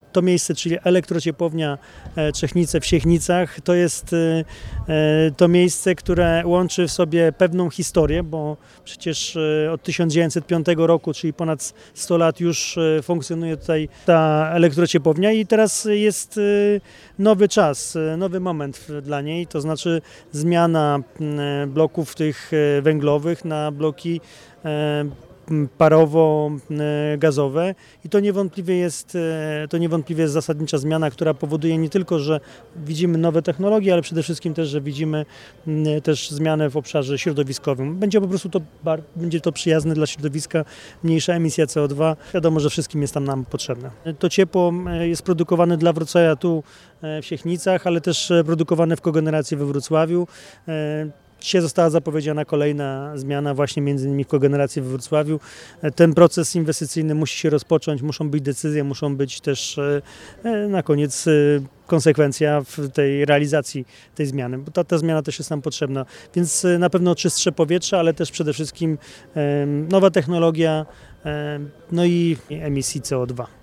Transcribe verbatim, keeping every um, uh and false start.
to miejsce, czyli elektrociepłownia Czechnice w Siechnicach, to jest to miejsce, które łączy w sobie pewną historię, bo przecież od tysiąc dziewięćset piątego roku, czyli ponad sto lat już funkcjonuje tutaj ta elektrociepłownia i teraz jest nowy czas, nowy moment dla niej, to znaczy zmiana bloków tych węglowych na bloki parowo-gazowe i to niewątpliwie jest, to niewątpliwie jest zasadnicza zmiana, która powoduje nie tylko, że widzimy nowe technologie, ale przede wszystkim też, że widzimy też zmianę w obszarze środowiskowym. Będzie po prostu to, będzie to przyjazne dla środowiska, mniejsza emisja C O dwa. Wiadomo, że wszystkim jest tam nam potrzebne. To ciepło jest produkowane dla Wrocławia tu w Siechnicach, ale też produkowane w kogeneracji we Wrocławiu. Dzisiaj została zapowiedziana kolejna zmiana właśnie między innymi w kogeneracji we Wrocławiu. Ten proces inwestycyjny musi się rozpocząć, muszą być decyzje, muszą być też na koniec konsekwencja w tej realizacji tej zmiany, bo ta, ta zmiana też jest nam potrzebna. Więc na pewno czystsze powietrze, ale też przede wszystkim nowa technologia, no i emisji C O dwa.